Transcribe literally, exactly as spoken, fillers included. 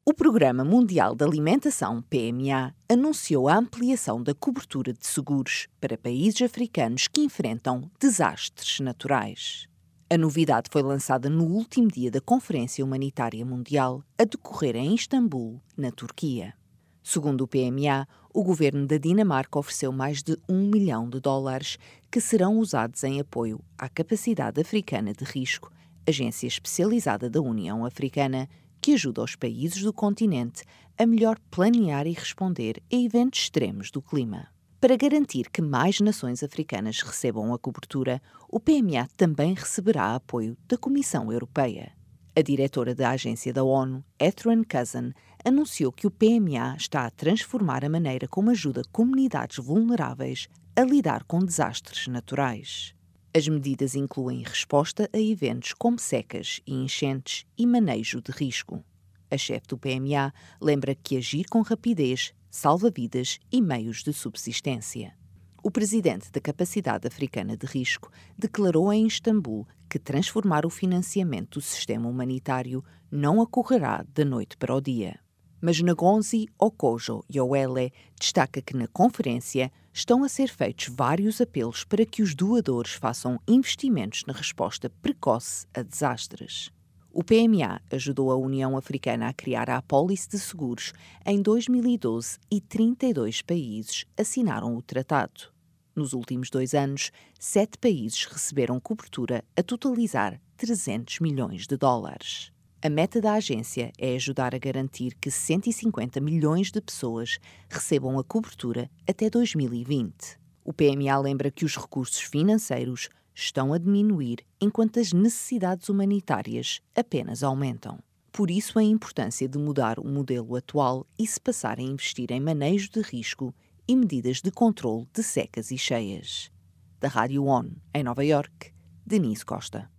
O Programa Mundial de Alimentação, P M A, anunciou a ampliação da cobertura de seguros para países africanos que enfrentam desastres naturais. A novidade foi lançada no último dia da Conferência Humanitária Mundial, a decorrer em Istambul, na Turquia. Segundo o P M A, o governo da Dinamarca ofereceu mais de um milhão de dólares que serão usados em apoio à Capacidade Africana de Risco, agência especializada da União Africana, que ajuda os países do continente a melhor planear e responder a eventos extremos do clima. Para garantir que mais nações africanas recebam a cobertura, o P M A também receberá apoio da Comissão Europeia. A diretora da agência da ONU, Ethran Cousin, anunciou que o P M A está a transformar a maneira como ajuda comunidades vulneráveis a lidar com desastres naturais. As medidas incluem resposta a eventos como secas e enchentes e manejo de risco. A chefe do P M A lembra que agir com rapidez salva vidas e meios de subsistência. O presidente da Capacidade Africana de Risco declarou em Istambul que transformar o financiamento do sistema humanitário não ocorrerá da noite para o dia. Mas Ngozi Okonjo-Iweala destaca que na conferência estão a ser feitos vários apelos para que os doadores façam investimentos na resposta precoce a desastres. O P M A ajudou a União Africana a criar a apólice de seguros em dois mil e doze e trinta e dois países assinaram o tratado. Nos últimos dois anos, sete países receberam cobertura a totalizar trezentos milhões de dólares. A meta da agência é ajudar a garantir que cento e cinquenta milhões de pessoas recebam a cobertura até dois mil e vinte. O P M A lembra que os recursos financeiros estão a diminuir enquanto as necessidades humanitárias apenas aumentam. Por isso, a importância de mudar o modelo atual e se passar a investir em manejo de risco e medidas de controle de secas e cheias. Da Rádio ONU, em Nova Iorque, Denise Costa.